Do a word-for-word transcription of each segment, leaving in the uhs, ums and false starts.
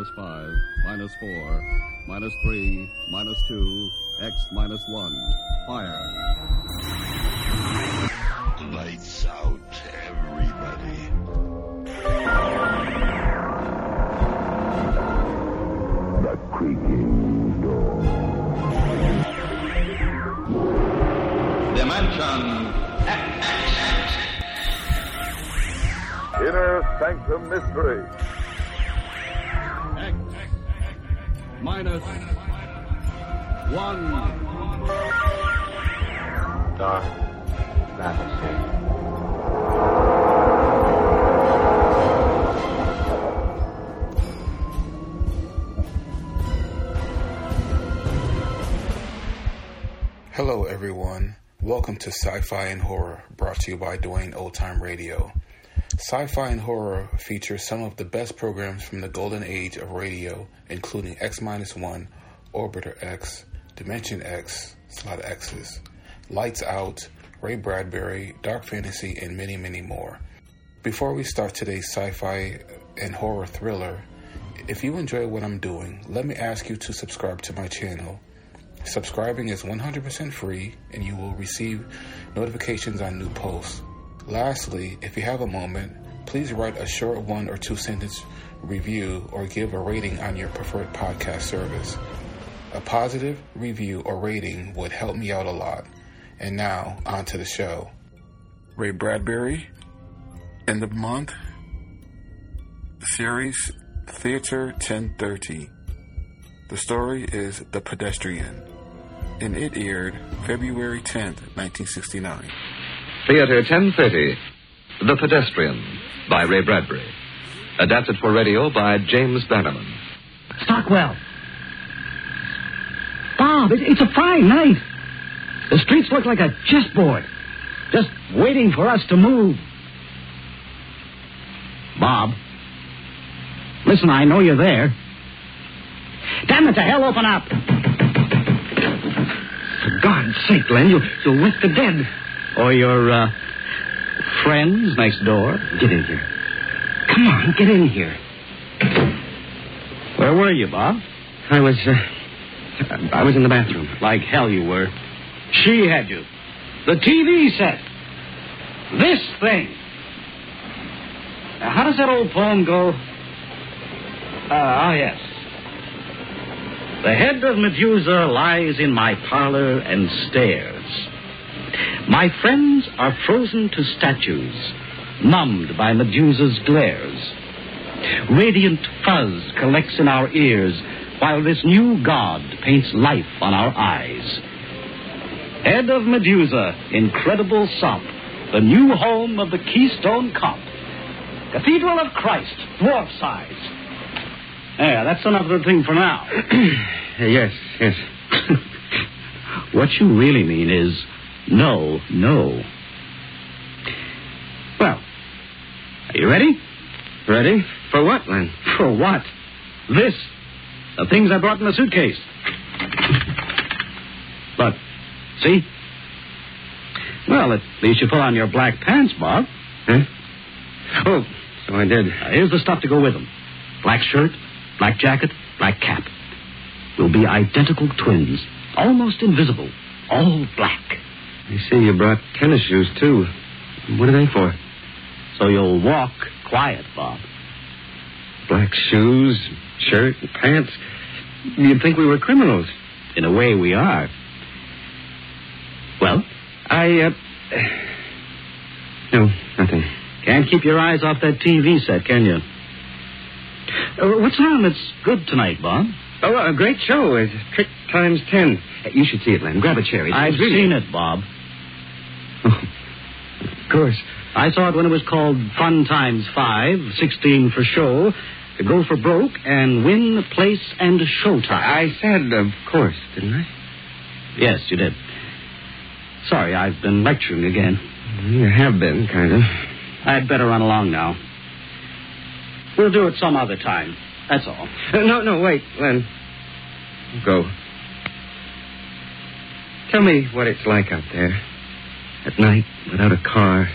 minus five, minus four, minus three, minus two, X minus one. Fire. Lights out, everybody. The creaking door. Dimension X. Inner Sanctum Mystery. X minus one. Dark fantasy. Hello, everyone. Welcome to Sci-Fi and Horror, brought to you by Dwayne Old Time Radio. Sci-Fi and Horror features some of the best programs from the golden age of radio, including X minus one, Orbiter X, Dimension X, it's a lot of X's, Lights Out, Ray Bradbury, Dark Fantasy, and many, many more. Before we start today's sci-fi and horror thriller, if you enjoy what I'm doing, let me ask you to subscribe to my channel. Subscribing is one hundred percent free, and you will receive notifications on new posts. Lastly, if you have a moment, please write a short one or two sentence review or give a rating on your preferred podcast service. A positive review or rating would help me out a lot. And now, on to the show. Ray Bradbury, end of month, series Theater ten thirty. The story is The Pedestrian, and it aired February tenth, nineteen sixty-nine. Theater ten thirty, The Pedestrian, by Ray Bradbury. Adapted for radio by James Bannerman. Stockwell. Bob, it, it's a fine night. The streets look like a chessboard, just waiting for us to move. Bob. Listen, I know you're there. Damn it to hell, open up. For God's sake, Len, you, you'll wake the dead. Or your, uh, friends next door. Get in here. Come on, get in here. Where were you, Bob? I was, uh, I was in the bathroom. Like hell you were. She had you. The T V set. This thing. Now, how does that old poem go? Uh, ah, yes. The head of Medusa lies in my parlor and stares. My friends are frozen to statues, numbed by Medusa's glares. Radiant fuzz collects in our ears, while this new god paints life on our eyes. Head of Medusa, incredible sop, the new home of the Keystone Cop. Cathedral of Christ, dwarf size. Yeah, that's another thing for now. Yes, yes. What you really mean is no, no. Well, are you ready? Ready? For what, Len? For what? This. The things I brought in the suitcase. Look, see? Well, at least you put on your black pants, Bob. Huh? Oh, so I did. Now, here's the stuff to go with them. Black shirt, black jacket, black cap. We'll be identical twins, almost invisible, all black. I see you brought tennis shoes, too. What are they for? So you'll walk quiet, Bob. Black shoes, shirt, and pants. You'd think we were criminals. In a way, we are. Well? I, uh... No, nothing. Can't keep your eyes off that T V set, can you? Uh, what's on that's good tonight, Bob? Oh, a great show. It's Trick Times Ten. Uh, you should see it, Len. Grab a chair. It's I've really... seen it, Bob. Oh, of course. I saw it when it was called Fun Times Five, sixteen for show, to go for broke, and win place and showtime. I said, of course, didn't I? Yes, you did. Sorry, I've been lecturing again. You have been, kind of. I'd better run along now. We'll do it some other time. That's all. Uh, no, no, wait, Len. Go. Tell me what it's like out there. At night, without a car.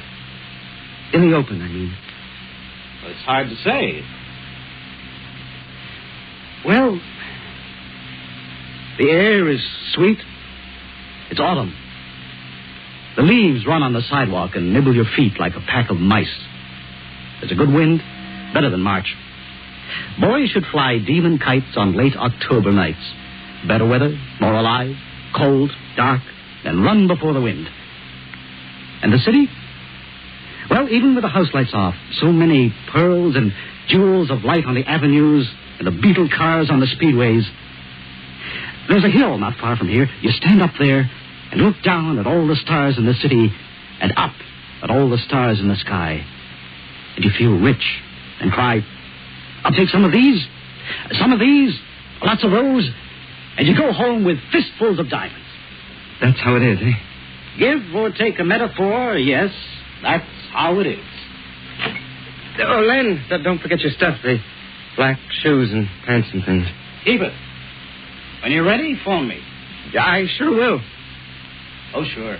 In the open, I mean. Well, it's hard to say. Well, the air is sweet. It's autumn. The leaves run on the sidewalk and nibble your feet like a pack of mice. There's a good wind, better than March. Boys should fly demon kites on late October nights. Better weather, more alive, cold, dark, and run before the wind. And the city? Well, even with the house lights off, so many pearls and jewels of light on the avenues and the beetle cars on the speedways. There's a hill not far from here. You stand up there and look down at all the stars in the city and up at all the stars in the sky. And you feel rich and cry, I'll take some of these, some of these, lots of those, and you go home with fistfuls of diamonds. That's how it is, eh? Give or take a metaphor, yes, that's how it is. Oh, Len, don't forget your stuff, the black shoes and pants and things. Keep it. When you're ready, phone me. I sure will. Oh, sure.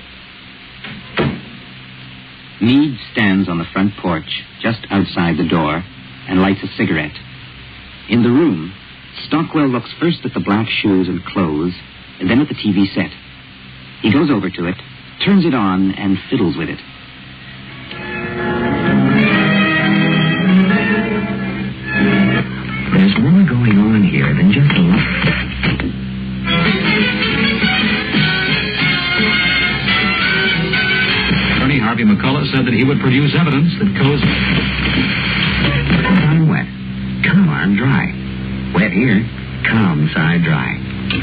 Meade stands on the front porch, just outside the door, and lights a cigarette. In the room, Stockwell looks first at the black shoes and clothes, and then at the T V set. He goes over to it, turns it on, and fiddles with it. There's more going on here than just a lot. Attorney Harvey McCullough said that he would produce evidence that goes... I'm wet. Calm on dry. Wet here. Calm side dry.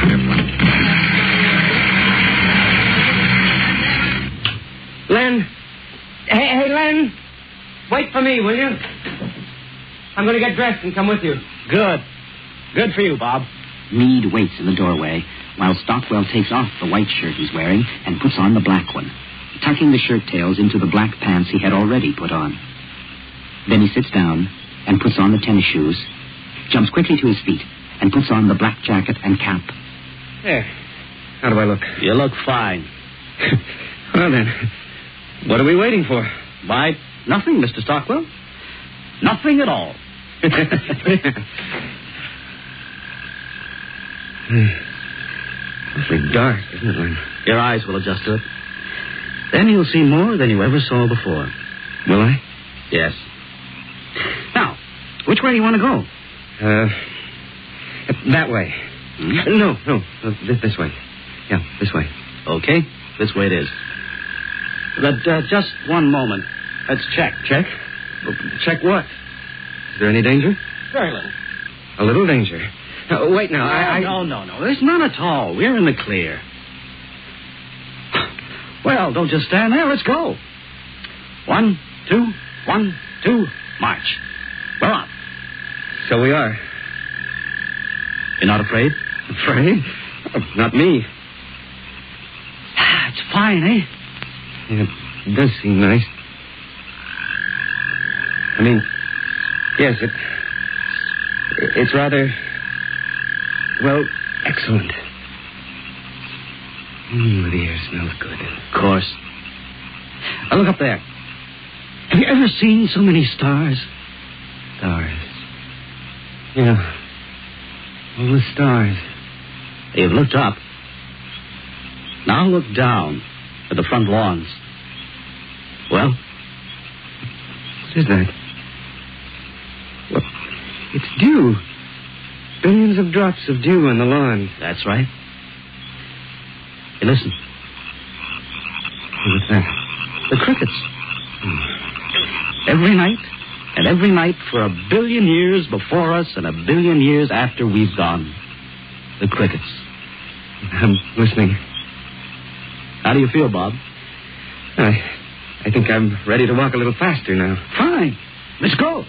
Len. Hey, hey, Len. Wait for me, will you? I'm going to get dressed and come with you. Good. Good for you, Bob. Meade waits in the doorway while Stockwell takes off the white shirt he's wearing and puts on the black one, tucking the shirt tails into the black pants he had already put on. Then he sits down and puts on the tennis shoes, jumps quickly to his feet, and puts on the black jacket and cap. There. How do I look? You look fine. Well, then, what are we waiting for? Why, nothing, Mister Stockwell. Nothing at all. Awfully dark, isn't it, Len? Your eyes will adjust to it. Then you'll see more than you ever saw before. Will I? Yes. Now, which way do you want to go? Uh, that way. Hmm? No, no, uh, this, this way. Yeah, this way. Okay, this way it is. But uh, just one moment. Let's check. Check? Well, check what? Is there any danger? Very little. A little danger. Uh, wait now, no, I, I... No, no, no. There's none at all. We're in the clear. Well, don't just stand there. Let's go. One, two, one, two, march. We're on. So we are. You're not afraid? Afraid? Oh, not me. It's fine, eh? Yeah, it does seem nice. I mean, yes, it... It's rather... Well, excellent. Mm, the air smells good. Of course. Now look up there. Have you ever seen so many stars? Stars. Yeah. All the stars. You've looked up. Now look down at the front lawns. Well? What is that? Well, it's dew. Billions of drops of dew on the lawn. That's right. Hey, listen. What's that? The crickets. Hmm. Every night, and every night for a billion years before us and a billion years after we've gone. The crickets. I'm listening. How do you feel, Bob? I, I think I'm ready to walk a little faster now. Fine. Let's go.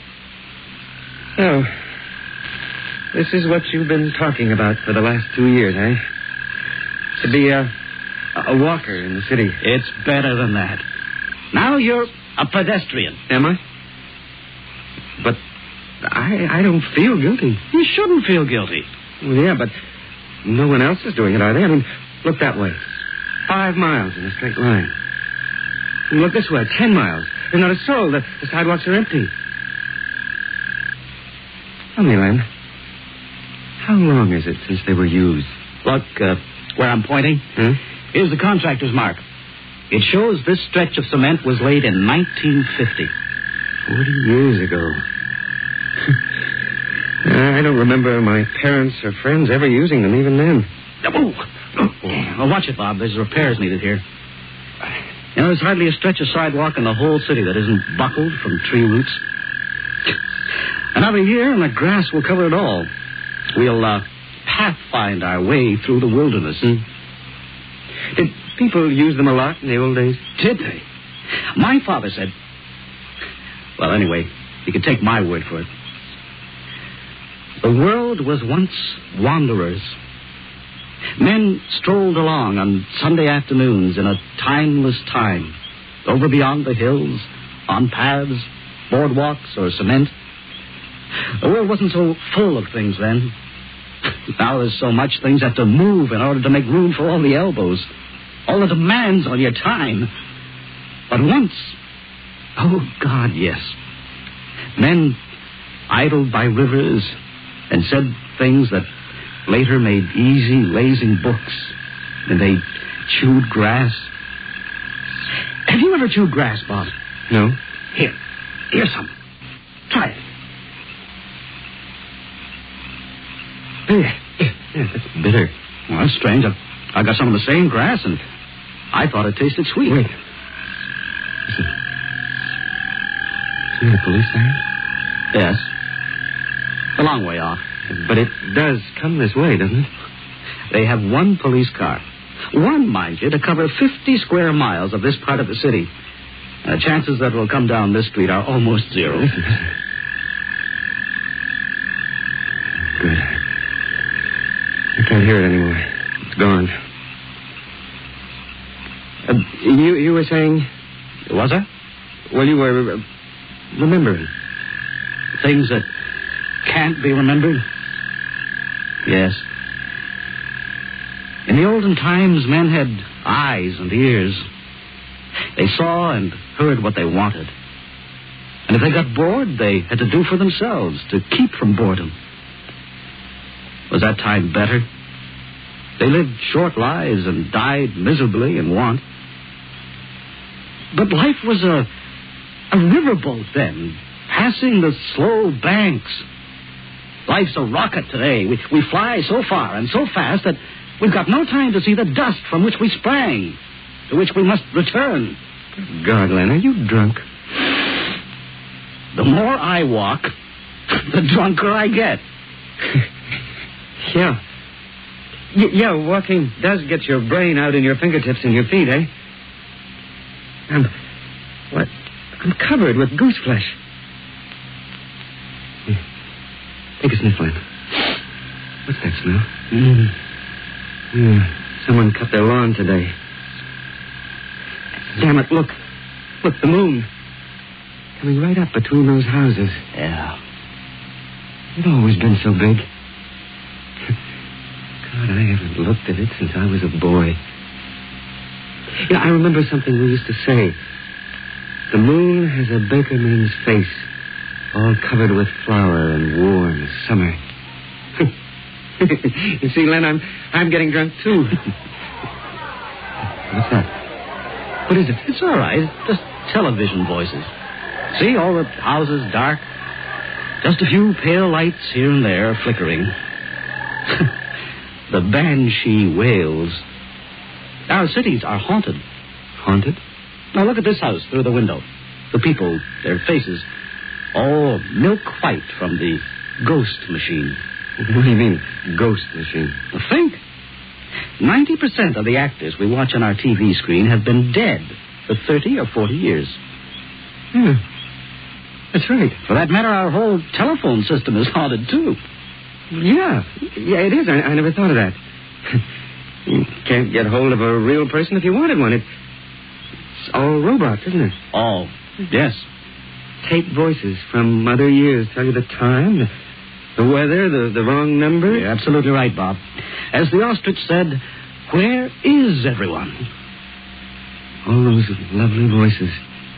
So, this is what you've been talking about for the last two years, eh? To be a, a walker in the city. It's better than that. Now you're a pedestrian. Am I? But I, I don't feel guilty. You shouldn't feel guilty. Well, yeah, but no one else is doing it, are they? I mean, look that way. Five miles in a straight line. And look this way, ten miles. There's not a soul. The, the sidewalks are empty. Tell me, Len. how long is it since they were used? Look, uh, where I'm pointing. Huh? Here's the contractor's mark. It shows this stretch of cement was laid in nineteen fifty. Forty years ago. I don't remember my parents or friends ever using them, even then. Oh, well, watch it, Bob. There's repairs needed here. You know, there's hardly a stretch of sidewalk in the whole city that isn't buckled from tree roots. Another year, and the grass will cover it all. We'll uh, pathfind our way through the wilderness. Hmm. Did people use them a lot in the old days? Did they? My father said... Well, anyway, you can take my word for it. The world was once wanderers. Men strolled along on Sunday afternoons in a timeless time, over beyond the hills, on paths, boardwalks, or cement. The world wasn't so full of things then. Now there's so much things have to move in order to make room for all the elbows, all the demands on your time. But once, oh, God, yes. Men idled by rivers and said things that later made easy, lazy books. And they chewed grass. Have you ever chewed grass, Bob? No. Here. Here's some. Try it. Yeah, that's bitter. Well, that's strange. I've, I got some of the same grass, and I thought it tasted sweet. Wait. Listen. Isn't that a police siren? Yes. A long way off. But it does come this way, doesn't it? They have one police car. One, mind you, to cover fifty square miles of this part of the city. And the chances that it will come down this street are almost zero. Listen, listen. Good. I can't hear it anymore. It's gone. Uh, you you were saying... Was I? Well, you were uh, remembering. Things that can't be remembered? Yes. In the olden times, men had eyes and ears. They saw and heard what they wanted. And if they got bored, they had to do for themselves to keep from boredom. Was that time better? They lived short lives and died miserably in want. But life was a, a riverboat then, passing the slow banks. Life's a rocket today. We, we fly so far and so fast that we've got no time to see the dust from which we sprang, to which we must return. God, Len, are you drunk? The more I walk, the drunker I get. Yeah. Y- yeah, walking does get your brain out in your fingertips and your feet, eh? I'm... What? I'm covered with goose flesh. Here. Take a sniff, Len. What's that smell? Mm. Yeah, someone cut their lawn today. Damn it, look. Look, the moon. Coming right up between those houses. Yeah. It's always been so big. God, I haven't looked at it since I was a boy. Yeah, I remember something we used to say. The moon has a bakerman's face, all covered with flour and warm as summer. You see, Len, I'm I'm getting drunk too. What's that? What is it? It's all right. Just television voices. See, all the houses dark. Just a few pale lights here and there flickering. The banshee wails. Our cities are haunted. Haunted? Now look at this house through the window. The people, their faces, all milk white from the ghost machine. What do you mean, ghost machine? Well, think. Ninety percent of the actors we watch on our T V screen have been dead for thirty or forty years. Yeah, that's right. For that matter, our whole telephone system is haunted, too. Yeah, yeah, it is. I, I never thought of that. You can't get hold of a real person if you wanted one. It, it's all robots, isn't it? All, yes. Tape voices from other years tell you the time, the, the weather, the, the wrong number. You're absolutely right, Bob. As the ostrich said, where is everyone? All those lovely voices.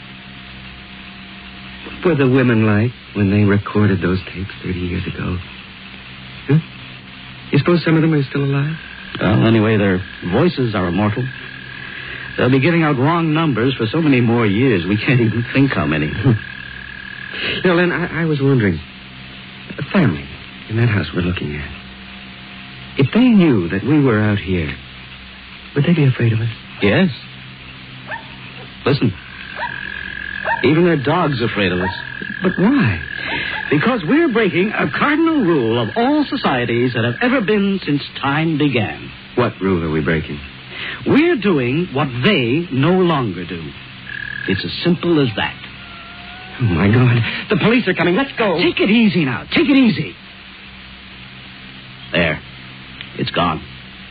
What were the women like when they recorded those tapes thirty years ago? Huh? suppose some of them are still alive? Well, anyway, their voices are immortal. They'll be giving out wrong numbers for so many more years, we can't even think how many. You know, Len, I, I was wondering, the family in that house we're looking at, if they knew that we were out here, would they be afraid of us? Yes. Listen. Even their dog's afraid of us. But why? Because we're breaking a cardinal rule of all societies that have ever been since time began. What rule are we breaking? We're doing what they no longer do. It's as simple as that. Oh, my God. The police are coming. Let's go. Take it easy now. Take it easy. There. It's gone.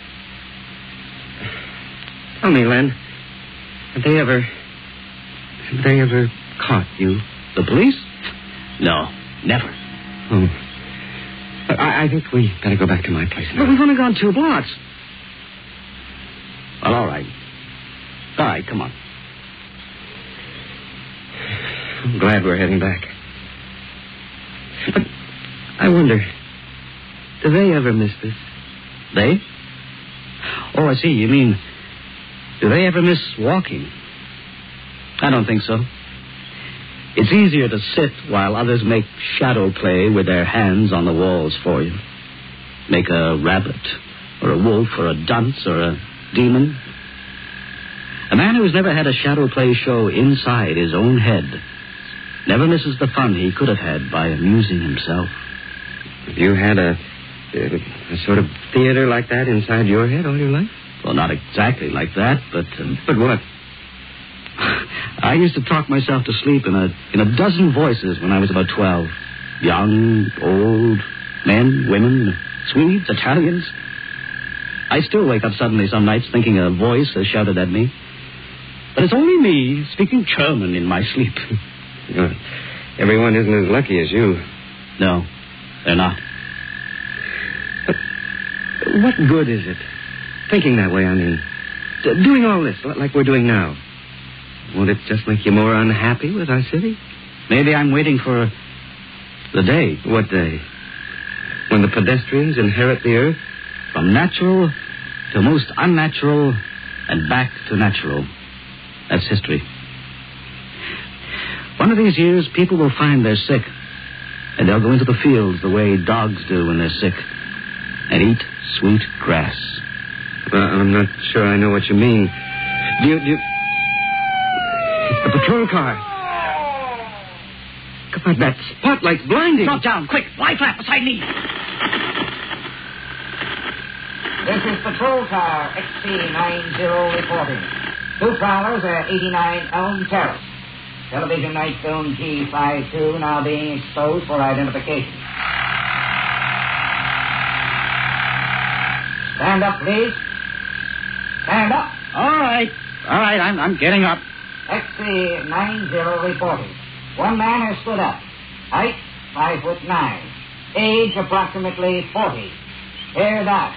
Tell me, Len, have they ever... Have they ever caught you? The police? No, never. Oh. I, I think we better go back to my place now. But we've only gone two blocks. Well, all right. All right, come on. I'm glad we're heading back. But I wonder, do they ever miss this? They? Oh, I see. You mean, do they ever miss walking? I don't think so. It's easier to sit while others make shadow play with their hands on the walls for you. Make a rabbit, or a wolf, or a dunce, or a demon. A man who's never had a shadow play show inside his own head never misses the fun he could have had by amusing himself. Have you had a, a, a sort of theater like that inside your head all your life? Well, not exactly like that, but... Um, but what? I used to talk myself to sleep in a in a dozen voices when I was about twelve. Young, old, men, women, Swedes, Italians. I still wake up suddenly some nights thinking a voice has shouted at me. But it's only me speaking German in my sleep. Good. Everyone isn't as lucky as you. No, they're not. But what good is it? Thinking that way, I mean. D- doing all this, like we're doing now. Won't it just make you more unhappy with our city? Maybe I'm waiting for the day. What day? When the pedestrians inherit the earth? From natural to most unnatural and back to natural. That's history. One of these years, people will find they're sick, and they'll go into the fields the way dogs do when they're sick, and eat sweet grass. Well, I'm not sure I know what you mean. Do you... Do you... It's the patrol car. God, that spotlight's blinding. Drop down, quick. Lie flat beside me. This is patrol car X C ninety reporting. Two prowlers at eighty-nine Elm Terrace. Television night film G fifty-two now being exposed for identification. Stand up, please. Stand up. All right. All right, I'm, I'm getting up. X C ninety reporting. One man has stood up. Height, five foot nine. Age, approximately forty. Hair dark.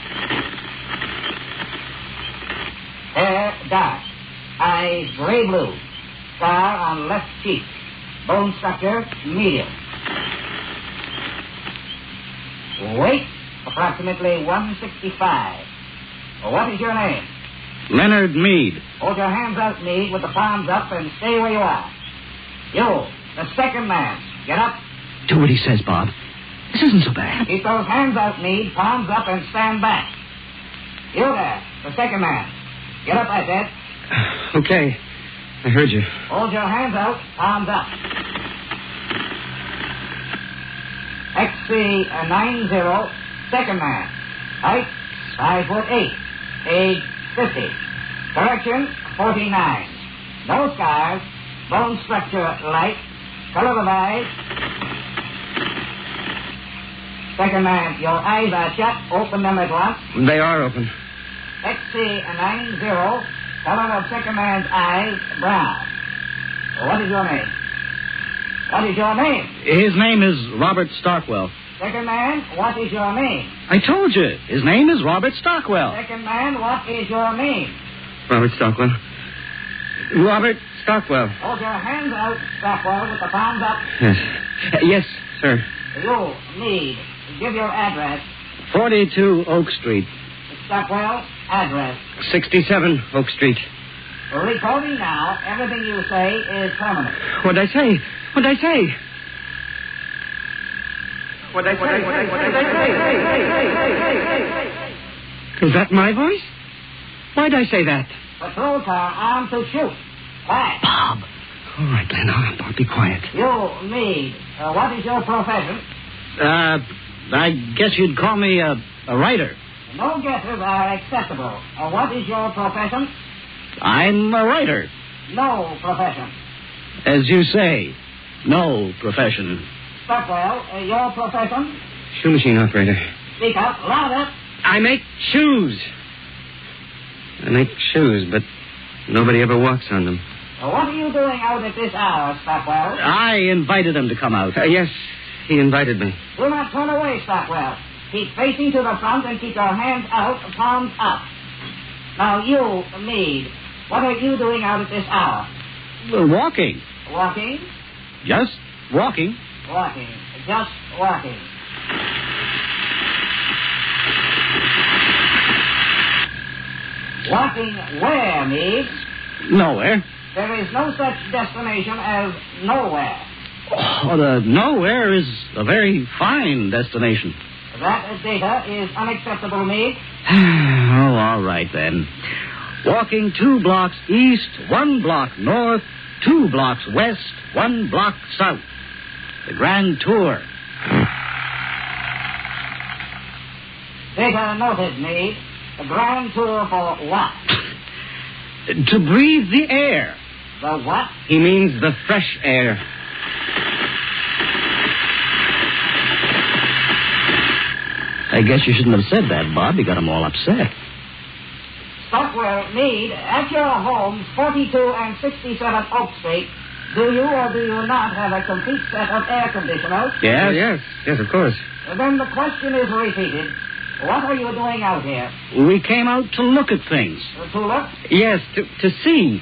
Hair dark. Eyes gray blue. Scar on left cheek. Bone structure, medium. Weight, approximately one sixty-five. What is your name? Leonard Meade. Hold your hands out, Meade, with the palms up, and stay where you are. You, the second man, get up. Do what he says, Bob. This isn't so bad. Keep those hands out, Meade, palms up, and stand back. You there, the second man. Get up, I said. Okay. I heard you. Hold your hands out, palms up. X C ninety, second man. Height, five foot eight. Age, fifty. Correction, forty-nine. No scars. Bone structure, light. Color of eyes. Second man, your eyes are shut. Open them at once. They are open. X C ninety, color of second man's eyes, brown. What is your name? What is your name? His name is Robert Stockwell. Second man, what is your name? I told you. His name is Robert Stockwell. Second man, what is your name? Robert Stockwell. Robert Stockwell. Hold your hands out, Stockwell, with the palms up. Yes. Uh, yes, sir. You need give your address forty-two Oak Street. Stockwell, address. sixty-seven Oak Street. Recording now. Everything you say is permanent. What'd I say? What'd I say? What'd I say? What'd I, what'd I say? Is that my voice? Why'd I say that? Patrol car armed to shoot. Quiet. Bob. All right, Len. I'll, I'll be quiet. You, Meade. Uh, what is your profession? Uh, I guess you'd call me a, a writer. No guesses are acceptable. Uh, what is your profession? I'm a writer. No profession. As you say, no profession. Stockwell, uh, your profession? Shoe machine operator. Speak up, louder. I make shoes. I make shoes, but nobody ever walks on them. Uh, what are you doing out at this hour, Stockwell? I invited him to come out. Uh, yes, he invited me. Do not turn away, Stockwell. Keep facing to the front and keep your hands out, palms up. Now, you, Meade, what are you doing out at this hour? Well, walking. Walking? Just walking. Walking. Just walking. Walking where, Meade? Nowhere. There is no such destination as nowhere. Oh, the nowhere is a very fine destination. That data is unacceptable, Meade. Oh, all right, then. Walking two blocks east, one block north, two blocks west, one block south. The Grand Tour. Data noted, Meade. The Grand Tour for what? To breathe the air. The what? He means the fresh air. I guess you shouldn't have said that, Bob. You got them all upset. Stockwell, Meade, at your homes, forty-two and sixty-seven Oak Street, do you or do you not have a complete set of air conditioners? Yes, yes, yes, of course. Then the question is repeated. What are you doing out here? We came out to look at things. Uh, to look? Yes, to, to see.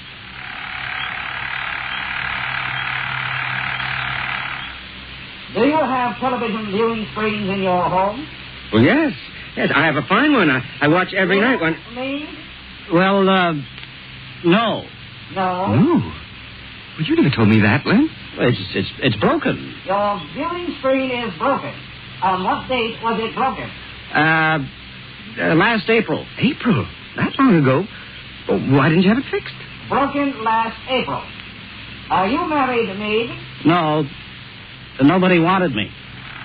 Do you have television viewing screens in your home? Well, yes. Yes, I have a fine one. I, I watch every yes, night one. Meade? Well, uh, no. No? No. Well, you never told me that, Len. It's, it's, it's broken. Your viewing screen is broken. On what date was it broken? Uh, uh, last April. April? That long ago? Well, why didn't you have it fixed? Broken last April. Are you married, Meade? No. Nobody wanted me.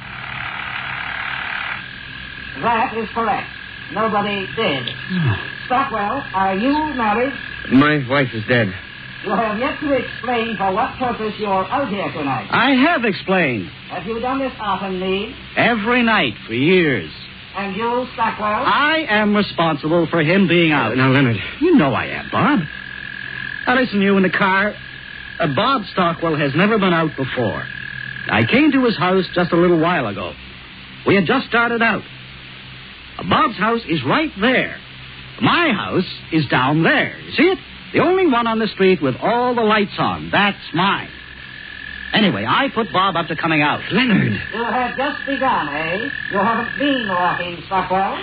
That is correct. Nobody did. Stockwell, are you married? My wife is dead. You have yet to explain for what purpose you're out here tonight. I have explained. Have you done this often, Meade? Every night for years. And you, Stockwell? I am responsible for him being out. Uh, now, Leonard. You know I am, Bob. Now, listen, you in the car. Uh, Bob Stockwell has never been out before. I came to his house just a little while ago. We had just started out. Uh, Bob's house is right there. My house is down there. You see it? The only one on the street with all the lights on. That's mine. Anyway, I put Bob up to coming out. Leonard. You have just begun, eh? You haven't been walking, Stockwell.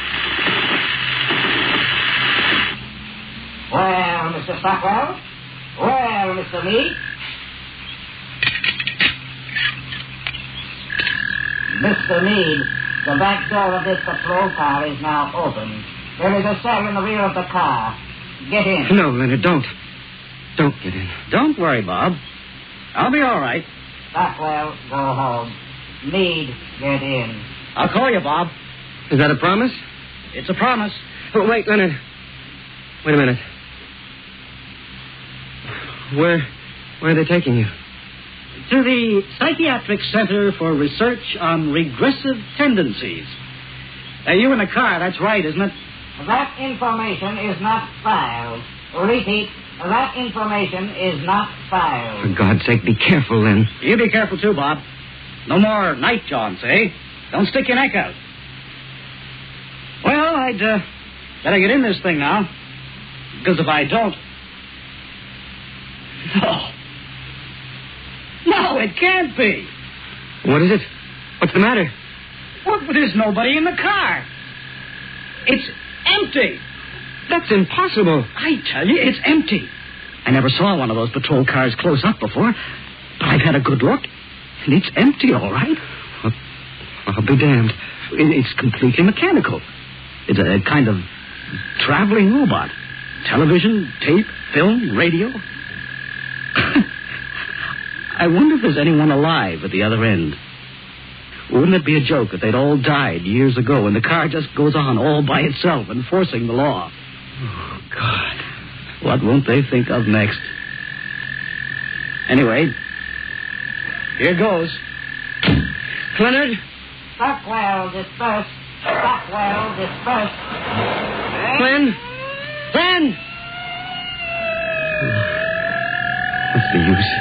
Well, Mister Stockwell? Well, Mister Meade? Mister Meade, the back door of this patrol car is now open. There is a cell in the rear of the car. Get in. No, Leonard, don't. Don't get in. Don't worry, Bob. I'll be all right. Stockwell, go home. Meade, get in. I'll call you, Bob. Is that a promise? It's a promise. Oh, wait, Leonard. Wait a minute. Where, where are they taking you? To the Psychiatric Center for Research on Regressive Tendencies. Uh, you in the car, that's right, isn't it? That information is not filed. Repeat, that information is not filed. For God's sake, be careful, then. You be careful, too, Bob. No more night jaunts, eh? Don't stick your neck out. Well, I'd uh, better get in this thing now. Because if I don't... No. No, it can't be. What is it? What's the matter? What Look, but there's nobody in the car. It's empty. That's impossible. I tell you, it's empty. I never saw one of those patrol cars close up before, but I've had a good look, and it's empty, all right. Well, I'll be damned. It's completely mechanical. It's a kind of traveling robot. Television, tape, film, radio. I wonder if there's anyone alive at the other end. Wouldn't it be a joke if they'd all died years ago and the car just goes on all by itself, enforcing the law? Oh, God. What won't they think of next? Anyway, here goes. Leonard? Stockwell, disperse. Stockwell, disperse. Glenn? Glenn! What's the use?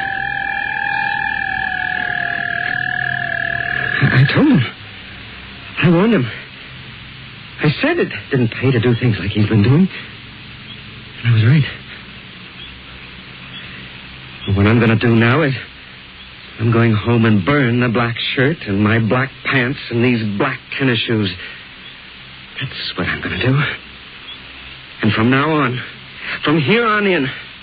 I told him. I warned him. I said it didn't pay to do things like he's been doing. And I was right. What I'm going to do now is I'm going home and burn the black shirt and my black pants and these black tennis shoes. That's what I'm going to do. And from now on, from here on in...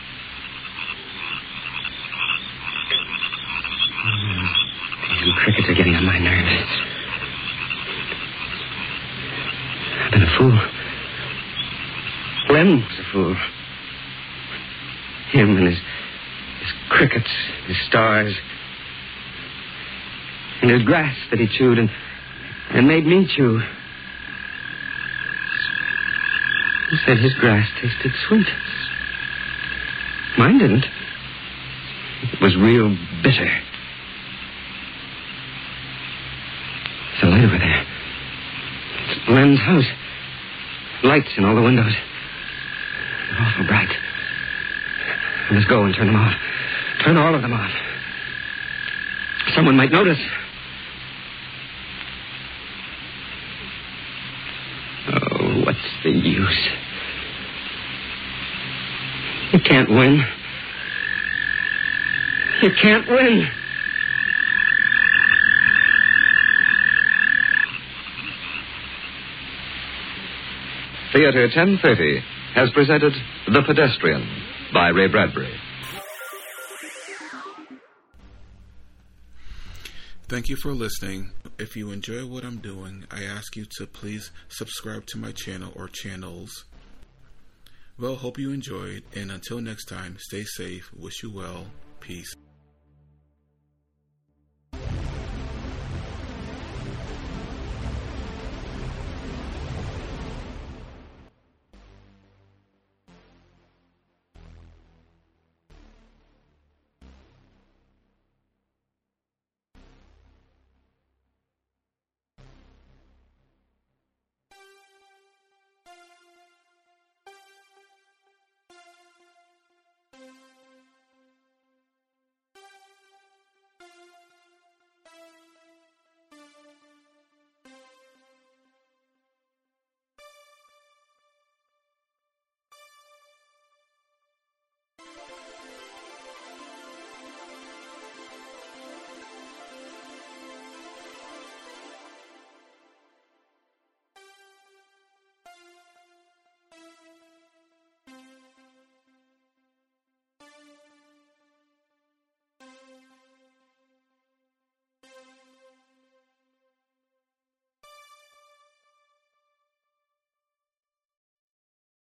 Damn crickets are getting on my nerves. I've been a fool. Lem was a fool. Him and his, his crickets, his stars, and his grass that he chewed and, and made me chew. He said his grass tasted sweet. Mine didn't. It was real bitter. There's a light over there. It's Len's house. Lights in all the windows. They're awful bright. Let's go and turn them off. Turn all of them off. Someone might notice. Oh, what's the use? You can't win. You can't win. Theater ten thirty has presented The Pedestrian by Ray Bradbury. Thank you for listening. If you enjoy what I'm doing, I ask you to please subscribe to my channel or channels. Well, hope you enjoyed, and until next time, stay safe, wish you well, peace.